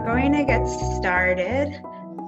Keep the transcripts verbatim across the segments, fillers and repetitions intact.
going to get started.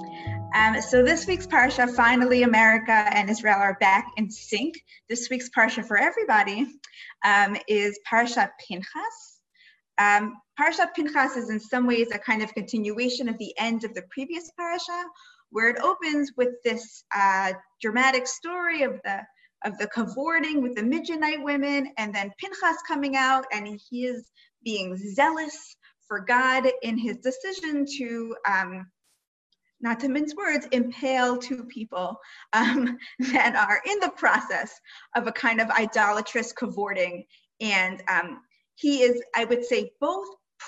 Um, so this week's Parsha, finally America and Israel are back in sync. This week's Parsha for everybody um, is Parsha Pinchas. Um, Parsha Pinchas is in some ways a kind of continuation of the end of the previous Parsha, where it opens with this uh, dramatic story of the of the cavorting with the Midianite women, and then Pinchas coming out, and he is being zealous for God in his decision to, um, not to mince words, impale two people um, that are in the process of a kind of idolatrous cavorting. And um, he is, I would say, both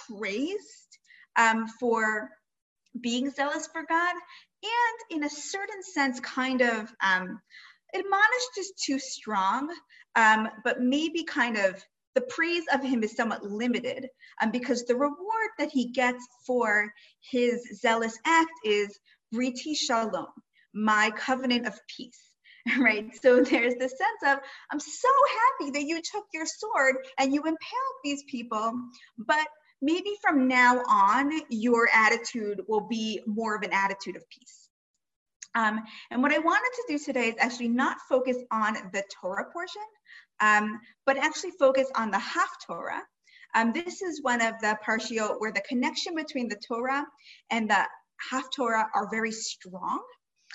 praised um, for being zealous for God, and in a certain sense, kind of um, admonished is too strong, um, but maybe kind of the praise of him is somewhat limited um, because the reward that he gets for his zealous act is Briti Shalom, my covenant of peace, right? So there's this sense of, I'm so happy that you took your sword and you impaled these people, but maybe from now on, your attitude will be more of an attitude of peace. Um, and what I wanted to do today is actually not focus on the Torah portion, um, but actually focus on the Haftorah. Um, this is one of the parshiot where the connection between the Torah and the Haftorah are very strong.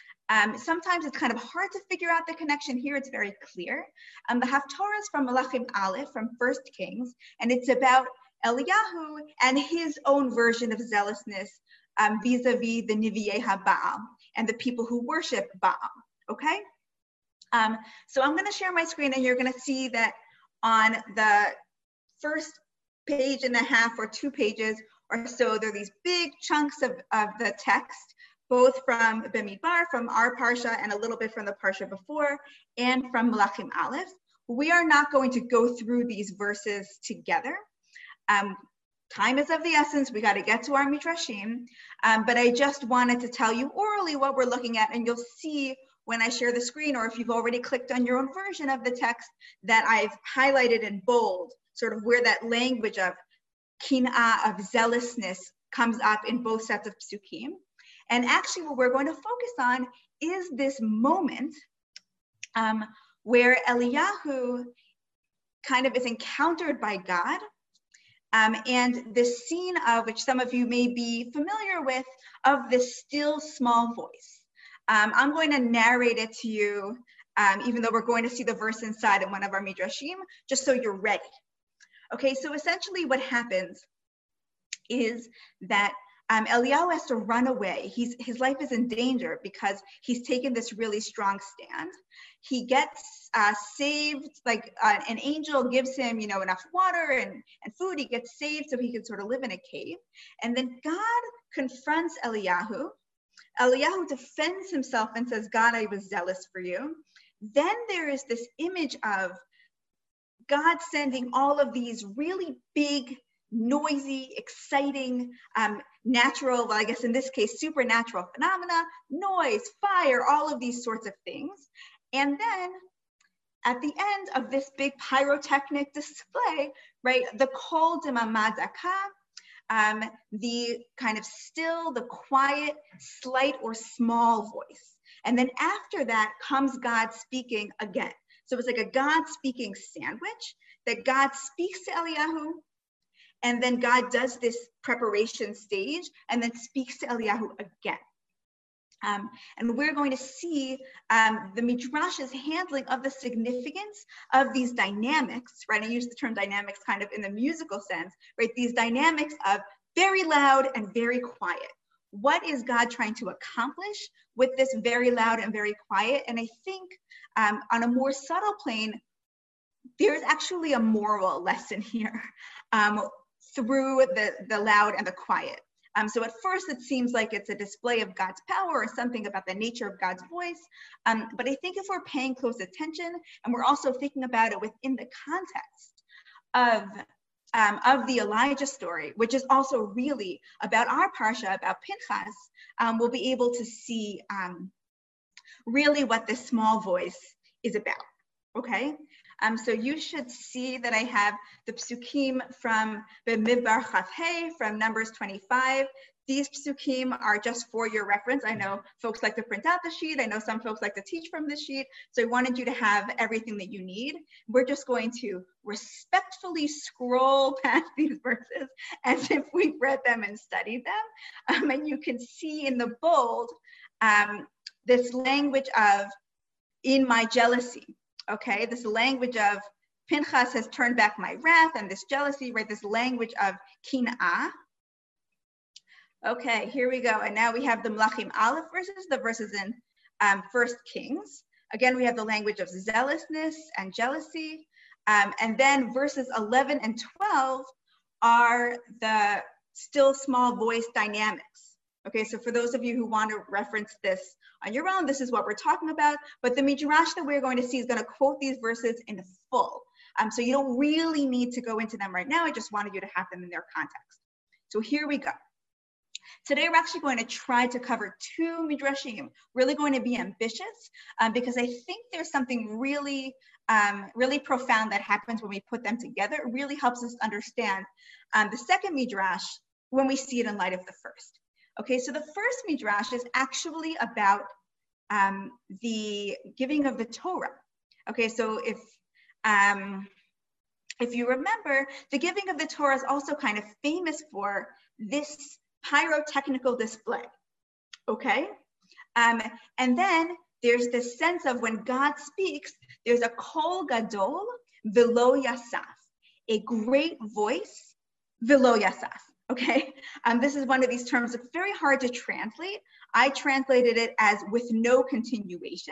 Um, sometimes it's kind of hard to figure out the connection. Here it's very clear. Um, the Haftorah is from Malachim Aleph, from First Kings, and it's about Eliyahu and his own version of zealousness um, vis-a-vis the Nivi'ei HaBaal and the people who worship Baal, okay? Um, so I'm gonna share my screen, and you're gonna see that on the first page and a half or two pages or so, there are these big chunks of, of the text, both from Bamidbar, from our Parsha, and a little bit from the Parsha before, and from Malachim Aleph. We are not going to go through these verses together. Um, Time is of the essence. We got to get to our midrashim, um, but I just wanted to tell you orally what we're looking at, and you'll see when I share the screen, or if you've already clicked on your own version of the text, that I've highlighted in bold, sort of where that language of kin'ah, of zealousness, comes up in both sets of psukim. And actually what we're going to focus on is this moment um, where Eliyahu kind of is encountered by God. Um, and this scene of which some of you may be familiar with, of this still small voice. Um, I'm going to narrate it to you, um, even though we're going to see the verse inside in one of our midrashim, just so you're ready. Okay, so essentially what happens is that um, Eliyahu has to run away. He's, his life is in danger because he's taken this really strong stand. He gets uh, saved, like uh, an angel gives him, you know, enough water and, and food. He gets saved so he can sort of live in a cave. And then God confronts Eliyahu. Eliyahu defends himself and says, God, I was zealous for you. Then there is this image of God sending all of these really big, noisy, exciting, um, natural, well, I guess in this case, supernatural phenomena, noise, fire, all of these sorts of things. And then at the end of this big pyrotechnic display, right, the kol demamad zakah, um, the kind of still, the quiet, slight or small voice. And then after that comes God speaking again. So it's like a God speaking sandwich, that God speaks to Eliyahu, and then God does this preparation stage and then speaks to Eliyahu again. Um, and we're going to see um, the Midrash's handling of the significance of these dynamics, right? I use the term dynamics kind of in the musical sense, right? These dynamics of very loud and very quiet. What is God trying to accomplish with this very loud and very quiet? And I think um, on a more subtle plane, there's actually a moral lesson here um, through the, the loud and the quiet. Um, so at first it seems like it's a display of God's power or something about the nature of God's voice. Um, but I think if we're paying close attention and we're also thinking about it within the context of, um, of the Elijah story, which is also really about our Parsha, about Pinchas, um, we'll be able to see um, really what this small voice is about, okay? Um, so you should see that I have the psukim from Bamidbar Chaf Hey, from Numbers twenty-five these psukim are just for your reference. I know folks like to print out the sheet. I know some folks like to teach from the sheet. So I wanted you to have everything that you need. We're just going to respectfully scroll past these verses as if we've read them and studied them. Um, and you can see in the bold um, this language of in my jealousy, okay? This language of Pinchas has turned back my wrath, and this jealousy, right? This language of kin'ah. Okay, here we go. And now we have the Melachim Aleph verses, the verses in um, First Kings. Again, we have the language of zealousness and jealousy. Um, and then verses eleven and twelve are the still small voice dynamics. Okay, so for those of you who want to reference this on your own, this is what we're talking about. But the Midrash that we're going to see is going to quote these verses in full. Um, so you don't really need to go into them right now. I just wanted you to have them in their context. So here we go. Today, we're actually going to try to cover two midrashim, really going to be ambitious um, because I think there's something really, um, really profound that happens when we put them together. It really helps us understand um, the second midrash when we see it in light of the first. Okay, so the first midrash is actually about um, the giving of the Torah. Okay, so if, um, if you remember, the giving of the Torah is also kind of famous for this pyrotechnical display, okay? Um, and then there's this sense of when God speaks, there's a kol gadol v'lo yasaf, a great voice v'lo yasaf, okay? Um, this is one of these terms that's very hard to translate. I translated it as with no continuation.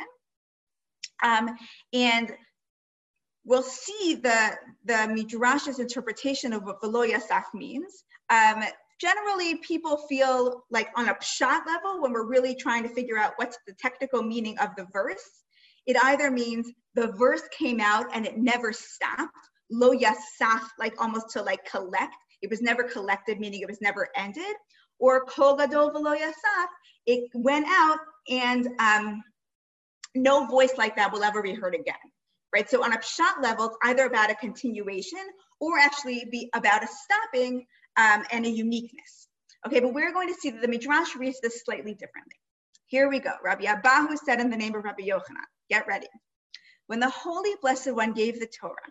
Um, and we'll see the, the Midrash's interpretation of what v'lo yasaf means. Um, Generally, people feel like on a pshat level, when we're really trying to figure out what's the technical meaning of the verse, it either means the verse came out and it never stopped, lo yasaf, like almost to like collect. It was never collected, meaning it was never ended. Or kol gadol v'lo yasaf, it went out and um, no voice like that will ever be heard again, right? So on a pshat level, it's either about a continuation or actually be about a stopping Um, and a uniqueness. Okay, but we're going to see that the Midrash reads this slightly differently. Here we go. Rabbi Abahu said in the name of Rabbi Yochanan, get ready. When the Holy Blessed One gave the Torah,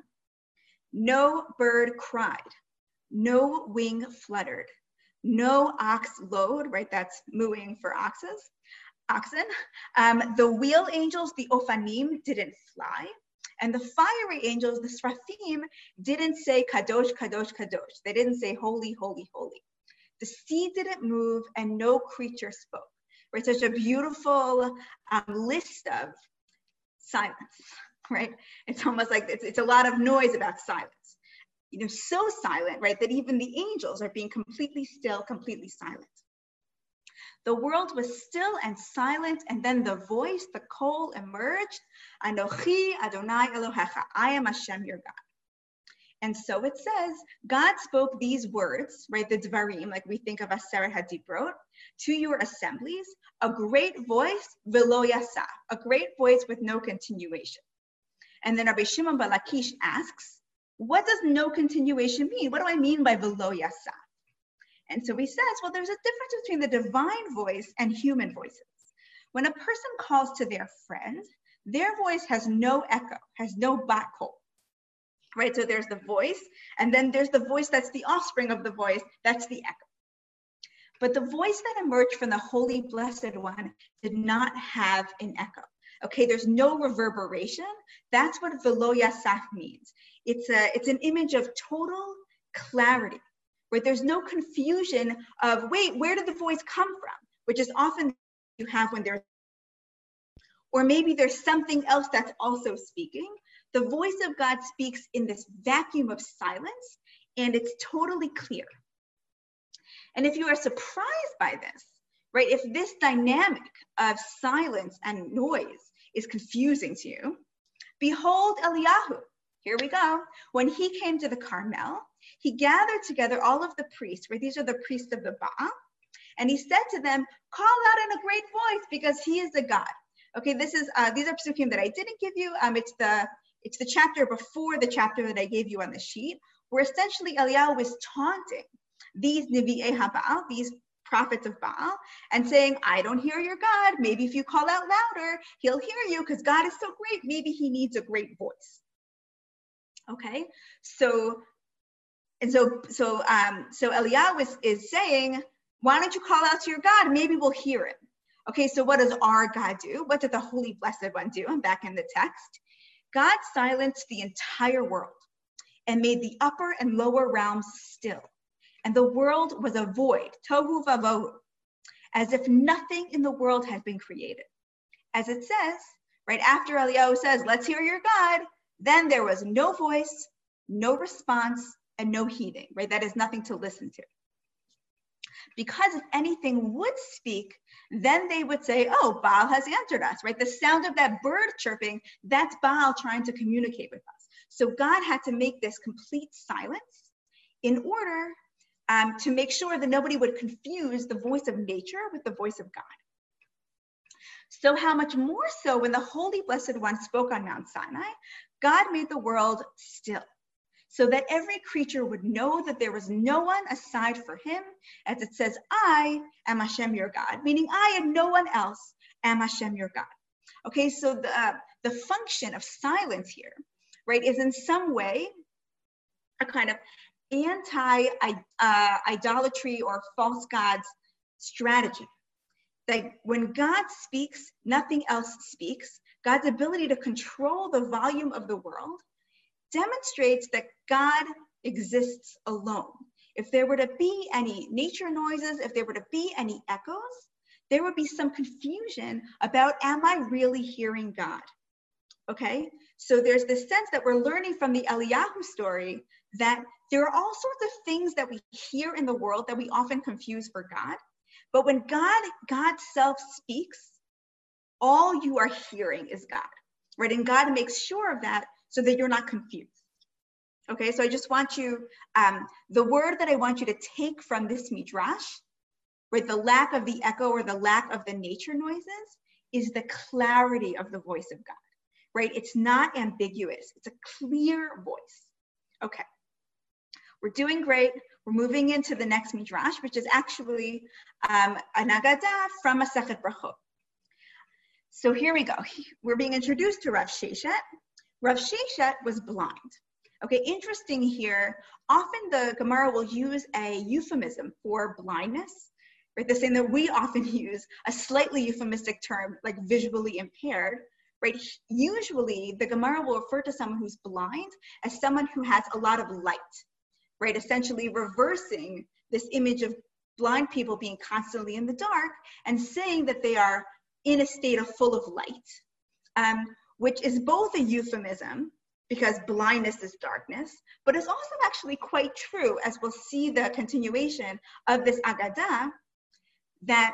no bird cried, no wing fluttered, no ox lowed, right? That's mooing for oxes, oxen. Um, the wheel angels, the Ophanim, didn't fly. And the fiery angels, the Sraphim, didn't say Kadosh, Kadosh, Kadosh. They didn't say holy, holy, holy. The sea didn't move and no creature spoke. Right? Such a beautiful um, list of silence, right? It's almost like it's, it's a lot of noise about silence. You know, so silent, right, that even the angels are being completely still, completely silent. The world was still and silent, and then the voice, the kol, emerged. Anochi Adonai Elohecha, I am Hashem your God. And so it says, God spoke these words, right, the Dvarim, like we think of Aseret HaDibrot, to your assemblies, a great voice, v'lo yasaf, a great voice with no continuation. And then Rabbi Shimon bar Lakish asks, what does no continuation mean? What do I mean by v'lo yasaf? And so he says, well, there's a difference between the divine voice and human voices. When a person calls to their friend, their voice has no echo, has no bat kol, right? So there's the voice, and then there's the voice that's the offspring of the voice, that's the echo. But the voice that emerged from the Holy Blessed One did not have an echo. Okay, there's no reverberation. That's what v'lo yasaf means. It's, a, it's an image of total clarity. Right? There's no confusion of, wait, where did the voice come from? Which is often you have when there's, or maybe there's something else that's also speaking. The voice of God speaks in this vacuum of silence, and it's totally clear. And if you are surprised by this, right, if this dynamic of silence and noise is confusing to you, behold Eliyahu. Here we go. When he came to the Carmel, he gathered together all of the priests, right? These are the priests of the Baal. And he said to them, call out in a great voice because he is the God. Okay, this is, uh, these are psukim that I didn't give you. Um, it's the it's the chapter before the chapter that I gave you on the sheet, where essentially Eliyahu was taunting these Nevi'ei HaBaal, these prophets of Baal and saying, I don't hear your God. Maybe if you call out louder, he'll hear you because God is so great. Maybe he needs a great voice. Okay, so, and so, so, um, so Eliyahu is, is saying, why don't you call out to your God? Maybe we'll hear it. Okay, so what does our God do? What did the Holy Blessed One do? I'm back in the text. God silenced the entire world and made the upper and lower realms still. And the world was a void, tohu vavohu, as if nothing in the world had been created. As it says, right after Eliyahu says, let's hear your God, then there was no voice, no response, and no heeding, right? That is nothing to listen to. Because if anything would speak, then they would say, oh, Baal has answered us, right? The sound of that bird chirping, that's Baal trying to communicate with us. So God had to make this complete silence in order um, to make sure that nobody would confuse the voice of nature with the voice of God. So how much more so when the Holy Blessed One spoke on Mount Sinai, God made the world still, so that every creature would know that there was no one aside for him, as it says, I am Hashem your God, meaning I and no one else am Hashem your God. Okay, so the, uh, the function of silence here, right, is in some way a kind of anti-idolatry uh, or false gods strategy. That when God speaks, nothing else speaks. God's ability to control the volume of the world demonstrates that God exists alone. If there were to be any nature noises, if there were to be any echoes, there would be some confusion about, am I really hearing God? Okay, so there's this sense that we're learning from the Eliyahu story that there are all sorts of things that we hear in the world that we often confuse for God. But when God, God's self speaks, all you are hearing is God, right? And God makes sure of that so that you're not confused. Okay, so I just want you, um, the word that I want you to take from this midrash, right, the lack of the echo or the lack of the nature noises, is the clarity of the voice of God, right? It's not ambiguous, it's a clear voice. Okay, we're doing great. We're moving into the next midrash, which is actually um, an Agadah from Masechet Brachot. So here we go. We're being introduced to Rav Sheshet. Rav Sheshet was blind. Okay, interesting here. Often the Gemara will use a euphemism for blindness, right? The same that we often use, a slightly euphemistic term like visually impaired, right? Usually the Gemara will refer to someone who's blind as someone who has a lot of light, right? Essentially reversing this image of blind people being constantly in the dark and saying that they are in a state of full of light, um, which is both a euphemism because blindness is darkness, but it's also actually quite true, as we'll see the continuation of this Agadah, that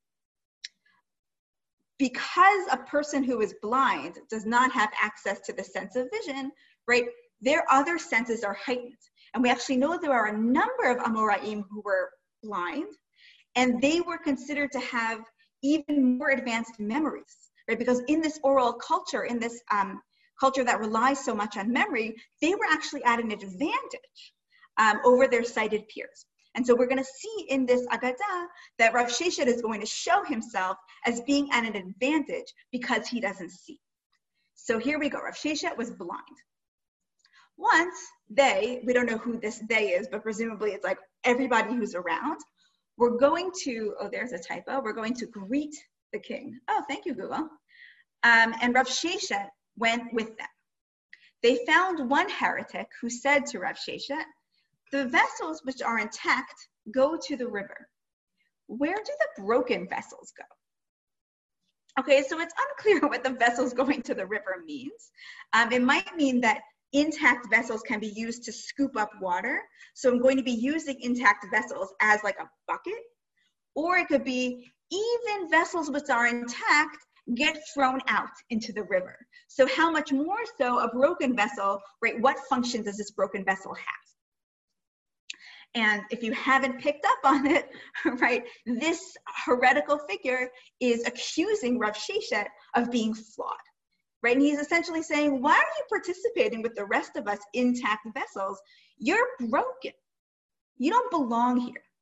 because a person who is blind does not have access to the sense of vision, right, their other senses are heightened. And we actually know there are a number of Amoraim who were blind, and they were considered to have even more advanced memories, right? Because in this oral culture, in this um, culture that relies so much on memory, they were actually at an advantage um, over their sighted peers. And so we're going to see in this Agadah that Rav Sheshet is going to show himself as being at an advantage because he doesn't see. So here we go. Rav Sheshet was blind. Once they, we don't know who this they is, but presumably it's like everybody who's around, we're going to, oh, there's a typo. We're going to greet the king. Oh, thank you, Google. Um, and Rav Sheshet went with them. They found one heretic who said to Rav Sheshet, the vessels which are intact go to the river. Where do the broken vessels go? Okay, so it's unclear what the vessels going to the river means. Um, it might mean that intact vessels can be used to scoop up water. So I'm going to be using intact vessels as like a bucket, or it could be even vessels which are intact get thrown out into the river. So how much more so a broken vessel, right? What function does this broken vessel have? And if you haven't picked up on it, right, this heretical figure is accusing Rav Sheshet of being flawed. Right? And he's essentially saying, why are you participating with the rest of us intact vessels? You're broken. You don't belong here.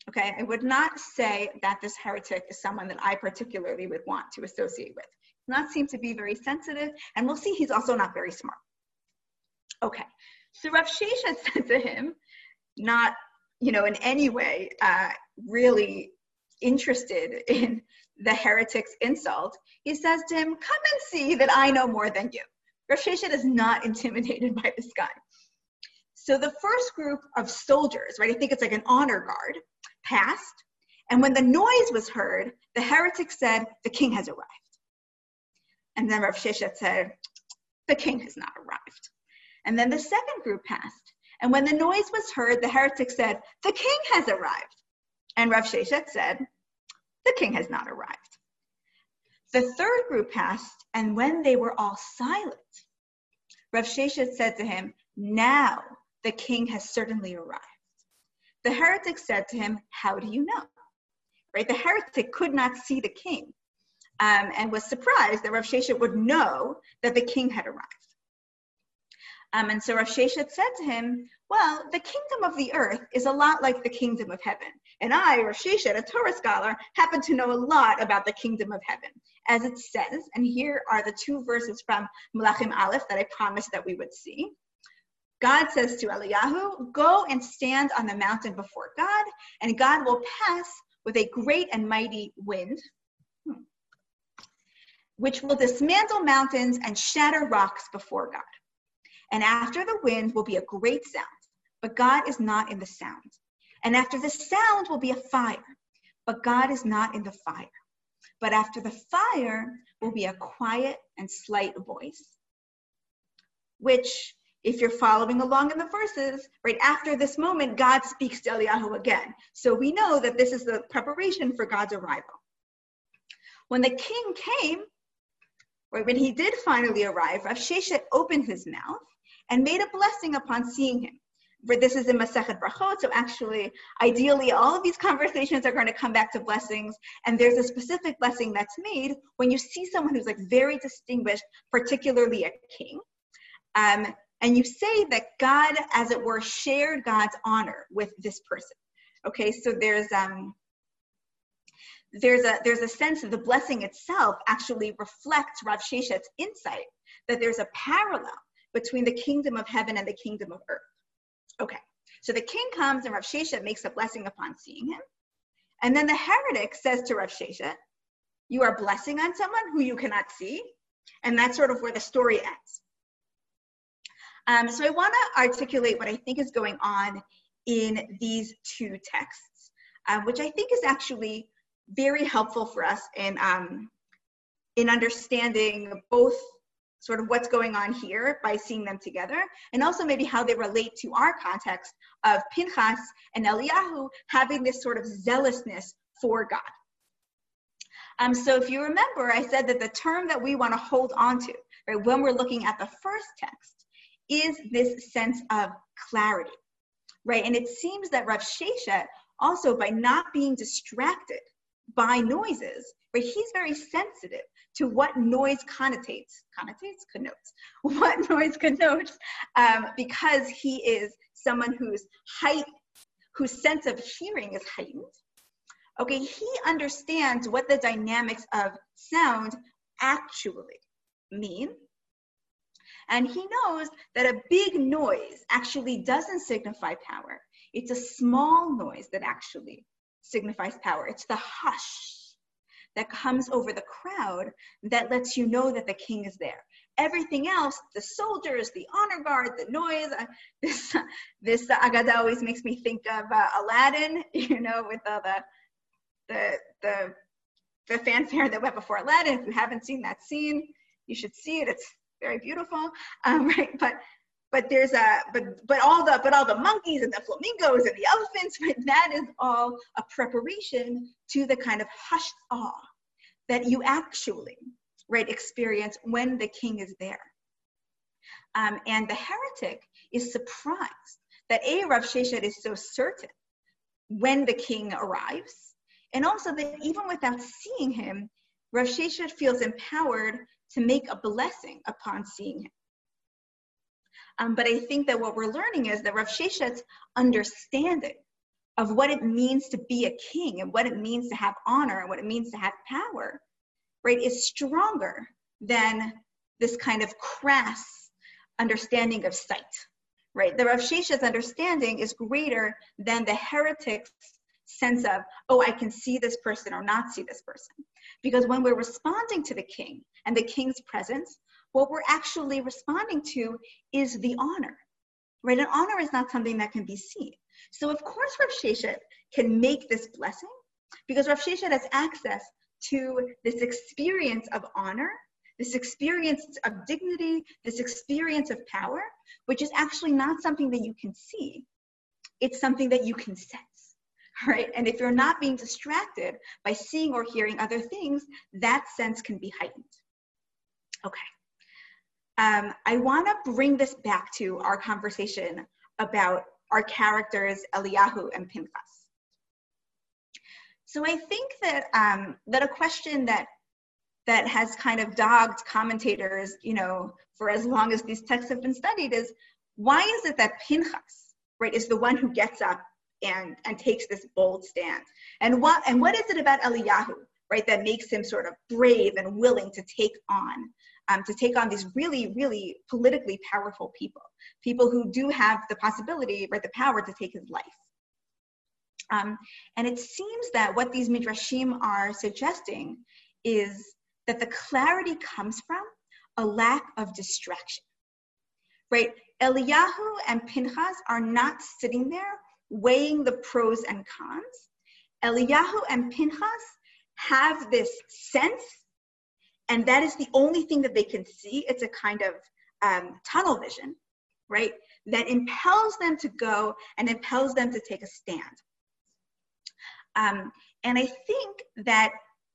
Okay, I would not say that this heretic is someone that I particularly would want to associate with. He does not seem to be very sensitive, and we'll see he's also not very smart. Okay, so Rav Sheshet said to him, not, you know, in any way uh, really interested in the heretic's insult, he says to him, come and see that I know more than you. Rav Sheshet is not intimidated by this guy. So the first group of soldiers, right, I think it's like an honor guard, passed, and when the noise was heard, the heretic said, the king has arrived. And then Rav Sheshet said, the king has not arrived. And then the second group passed, and when the noise was heard, the heretic said, the king has arrived. And Rav Sheshet said, the king has not arrived. The third group passed, and when they were all silent, Rav Sheshet said to him, now the king has certainly arrived. The heretic said to him, how do you know? Right? The heretic could not see the king um, and was surprised that Rav Sheshet would know that the king had arrived. Um, and so Rav Sheshet said to him, well, the kingdom of the earth is a lot like the kingdom of heaven. And I, Rav Sheshet, a Torah scholar, happen to know a lot about the kingdom of heaven. As it says, and here are the two verses from Melachim Aleph that I promised that we would see. God says to Eliyahu, go and stand on the mountain before God, and God will pass with a great and mighty wind, which will dismantle mountains and shatter rocks before God. And after the wind will be a great sound, but God is not in the sound. And after the sound will be a fire, but God is not in the fire. But after the fire will be a quiet and slight voice, which, if you're following along in the verses, right after this moment, God speaks to Eliyahu again. So we know that this is the preparation for God's arrival. When the king came, right, when he did finally arrive, Rav Sheshet opened his mouth and made a blessing upon seeing him. For this is in Masechet Brachot, so actually, ideally, all of these conversations are going to come back to blessings, and there's a specific blessing that's made when you see someone who's like very distinguished, particularly a king. Um, And you say that God, as it were, shared God's honor with this person. Okay, so there's um, there's a there's a sense that the blessing itself actually reflects Rav Sheshet's insight that there's a parallel between the kingdom of heaven and the kingdom of earth. Okay, so the king comes and Rav Sheshet makes a blessing upon seeing him, and then the heretic says to Rav Sheshet, "You are blessing on someone who you cannot see," and that's sort of where the story ends. Um, so I want to articulate what I think is going on in these two texts, uh, which I think is actually very helpful for us in, um, in understanding both sort of what's going on here by seeing them together, and also maybe how they relate to our context of Pinchas and Eliyahu having this sort of zealousness for God. Um, so if you remember, I said that the term that we want to hold on to, right, when we're looking at the first text, is this sense of clarity, right? And it seems that Rav Sheshet also, by not being distracted by noises, right, he's very sensitive to what noise connotates, connotates, connotes, what noise connotes, um, because he is someone whose height, whose sense of hearing is heightened. Okay, he understands what the dynamics of sound actually mean. And he knows that a big noise actually doesn't signify power. It's a small noise that actually signifies power. It's the hush that comes over the crowd that lets you know that the king is there. Everything else, the soldiers, the honor guard, the noise, uh, this, this uh, Agadah always makes me think of uh, Aladdin, you know, with all the, the, the, the fanfare that went before Aladdin. If you haven't seen that scene, you should see it. It's very beautiful, um, right? But but there's a but but all the but all the monkeys and the flamingos and the elephants, right? That is all a preparation to the kind of hushed awe that you actually, right, experience when the king is there. Um, and the heretic is surprised that A, Rav Sheshet is so certain when the king arrives, and also that even without seeing him, Rav Sheshet feels empowered to make a blessing upon seeing him. Um, but I think that what we're learning is that Rav Sheshet's understanding of what it means to be a king and what it means to have honor and what it means to have power, right, is stronger than this kind of crass understanding of sight, right? The Rav Sheshet's understanding is greater than the heretic's sense of, oh, I can see this person or not see this person. Because when we're responding to the king and the king's presence, what we're actually responding to is the honor, right? And honor is not something that can be seen. So of course Rav Sheshet can make this blessing because Rav Sheshet has access to this experience of honor, this experience of dignity, this experience of power, which is actually not something that you can see. It's something that you can sense, right? And if you're not being distracted by seeing or hearing other things, that sense can be heightened. Okay. Um, I want to bring this back to our conversation about our characters, Eliyahu and Pinchas. So I think that um, that a question that that has kind of dogged commentators, you know, for as long as these texts have been studied is, why is it that Pinchas, right, is the one who gets up and, and takes this bold stand? And what, and what is it about Eliyahu, right, that makes him sort of brave and willing to take on, um, to take on these really, really politically powerful people, people who do have the possibility, right, the power to take his life? Um, and it seems that what these midrashim are suggesting is that the clarity comes from a lack of distraction, right? Eliyahu and Pinchas are not sitting there weighing the pros and cons. Eliyahu and Pinchas have this sense, and that is the only thing that they can see. It's a kind of um, tunnel vision, right? That impels them to go and impels them to take a stand. Um, and I think that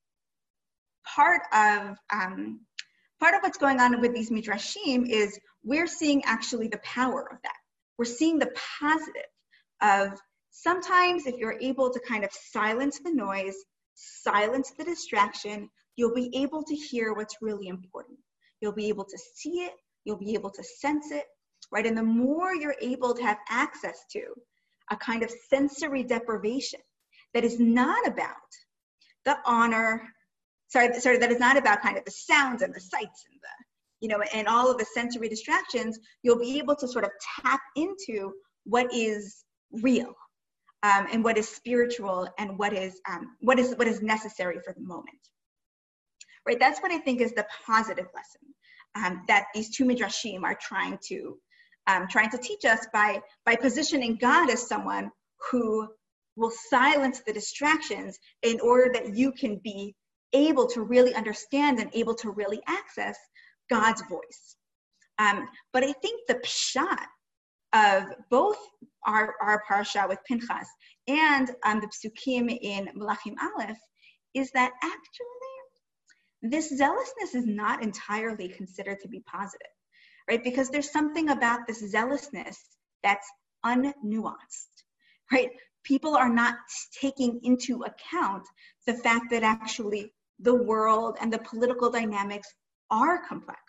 part of um, part of what's going on with these midrashim is we're seeing actually the power of that. We're seeing the positive of sometimes if you're able to kind of silence the noise, silence the distraction, you'll be able to hear what's really important. You'll be able to see it, you'll be able to sense it, right? And the more you're able to have access to a kind of sensory deprivation that is not about the honor, Sorry, sorry, that is not about kind of the sounds and the sights and the, you know, and all of the sensory distractions, you'll be able to sort of tap into what is real um, and what is spiritual and what is, um, what is, what is necessary for the moment, right? That's what I think is the positive lesson um, that these two midrashim are trying to, um, trying to teach us by, by positioning God as someone who will silence the distractions in order that you can be able to really understand and able to really access God's voice. Um, but I think the pshat of both our, our parasha with Pinchas and um, the psukim in Melachim Aleph is that actually this zealousness is not entirely considered to be positive, right? Because there's something about this zealousness that's unnuanced, right? People are not taking into account the fact that actually the world and the political dynamics are complex.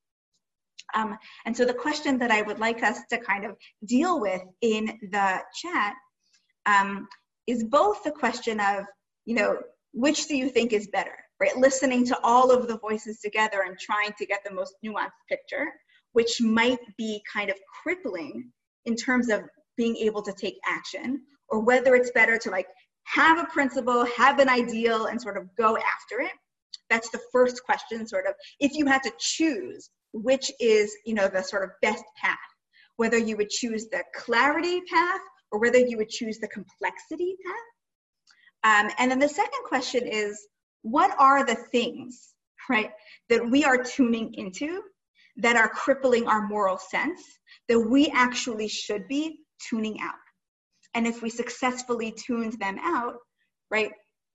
Um, and so the question that I would like us to kind of deal with in the chat um, is both the question of, you know, which do you think is better, right? Listening to all of the voices together and trying to get the most nuanced picture, which might be kind of crippling in terms of being able to take action, or whether it's better to like have a principle, have an ideal, and sort of go after it. That's the first question, sort of, if you had to choose which is, you know, the sort of best path, whether you would choose the clarity path or whether you would choose the complexity path. Um, and then the second question is, what are the things, right, that we are tuning into that are crippling our moral sense that we actually should be tuning out? And if we successfully tuned them out, right,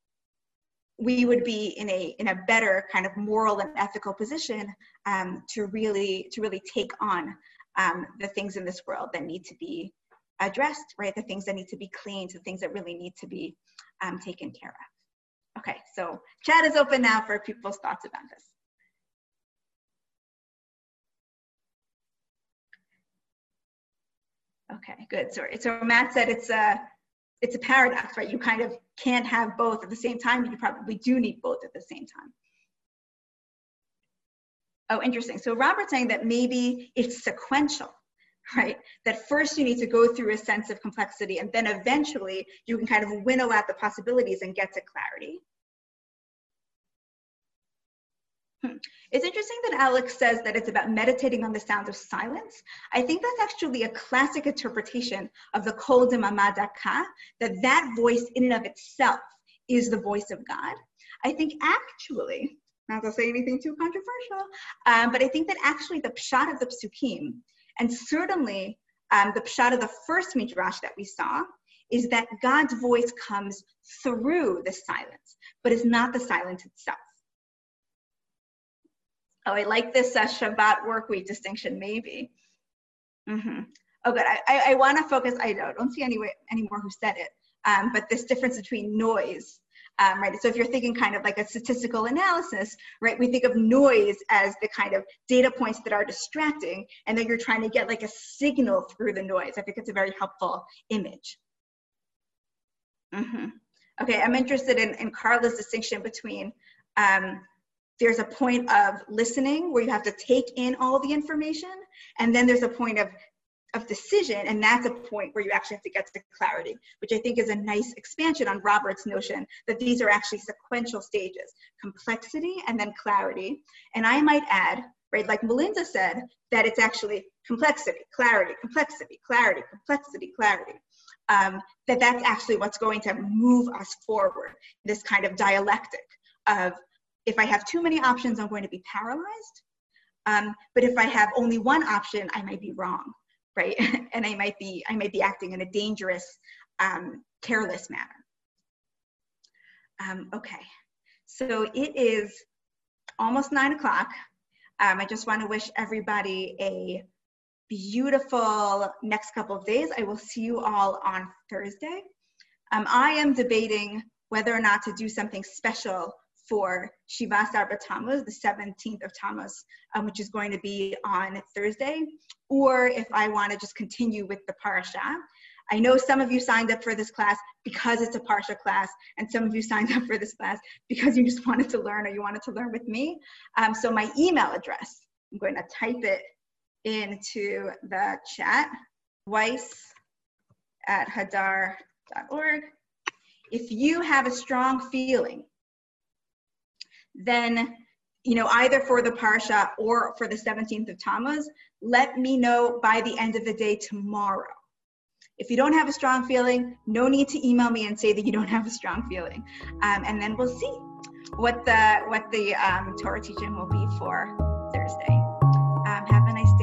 we would be in a in a better kind of moral and ethical position um, to really to really take on um, the things in this world that need to be addressed, right? The things that need to be cleaned, the things that really need to be um, taken care of. Okay, so chat is open now for people's thoughts about this. Okay, good. Sorry. So Matt said it's a it's a paradox, right? You kind of can't have both at the same time. You probably do need both at the same time. Oh, interesting. So Robert's saying that maybe it's sequential, right? That first you need to go through a sense of complexity, and then eventually you can kind of winnow out the possibilities and get to clarity. Hmm. It's interesting that Alex says that it's about meditating on the sound of silence. I think that's actually a classic interpretation of the Kol Demamah Daka, that that voice in and of itself is the voice of God. I think actually, not to say anything too controversial, um, but I think that actually the pshat of the psukim, and certainly um, the pshat of the first midrash that we saw, is that God's voice comes through the silence, but is not the silence itself. Oh, I like this uh, Shabbat work week distinction, maybe. Mm-hmm. Oh, good. I, I, I want to focus, I don't, don't see any, way, any more who said it, um, but this difference between noise, um, right? So if you're thinking kind of like a statistical analysis, right, we think of noise as the kind of data points that are distracting, and then you're trying to get like a signal through the noise. I think it's a very helpful image. Mm-hmm. Okay, I'm interested in, in Carla's distinction between um, there's a point of listening where you have to take in all the information, and then there's a point of, of decision, and that's a point where you actually have to get to clarity, which I think is a nice expansion on Robert's notion that these are actually sequential stages, complexity and then clarity. And I might add, right, like Melinda said, that it's actually complexity, clarity, complexity, clarity, complexity, clarity. Um, that that's actually what's going to move us forward, this kind of dialectic of, if I have too many options, I'm going to be paralyzed. Um, but if I have only one option, I might be wrong, right? And I might be, I might be acting in a dangerous, um, careless manner. Um, okay, so it is almost nine o'clock. Um, I just want to wish everybody a beautiful next couple of days. I will see you all on Thursday. Um, I am debating whether or not to do something special for Shiva Asar Tammuz, the seventeenth of Tammuz, um, which is going to be on Thursday, or if I want to just continue with the parasha. I know some of you signed up for this class because it's a parsha class, and some of you signed up for this class because you just wanted to learn, or you wanted to learn with me. Um, so my email address, I'm going to type it into the chat, weiss at hadar dot org. If you have a strong feeling, then, you know, either for the parsha or for the seventeenth of Tammuz, let me know by the end of the day tomorrow. If you don't have a strong feeling, no need to email me and say that you don't have a strong feeling. Um, and then we'll see what the, what the um, Torah teaching will be for Thursday. Um, have a nice day.